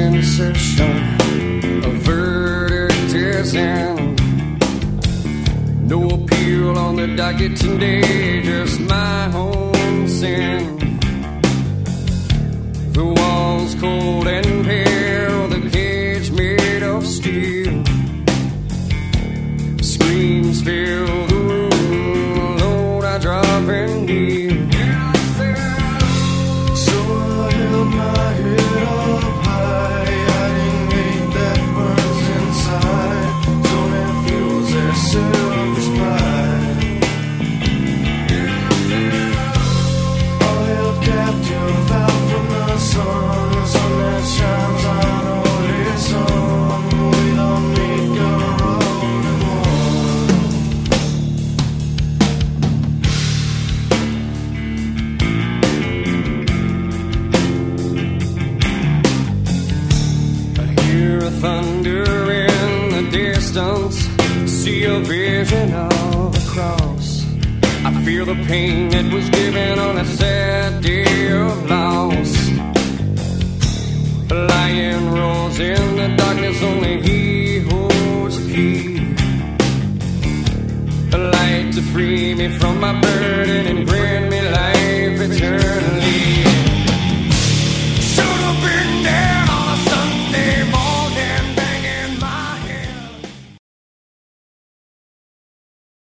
sensation. A verdict is in. No appeal on the docket today, just my own sin. The walls cold and pale, the cage made of steel. Screams fill the room, Lord, I drop and kneel. So I held my head up high, hiding hate that burns inside. Don't it fuels their selfish pride. All held captive out from the sun, the sun that shines on only sun. We don't make a road and I hear a thunder in the distance, see a vision of a cross. I feel the pain that was given on a sad day of loss. A lion roars in the darkness, only he holds the key. A light to free me from my burden and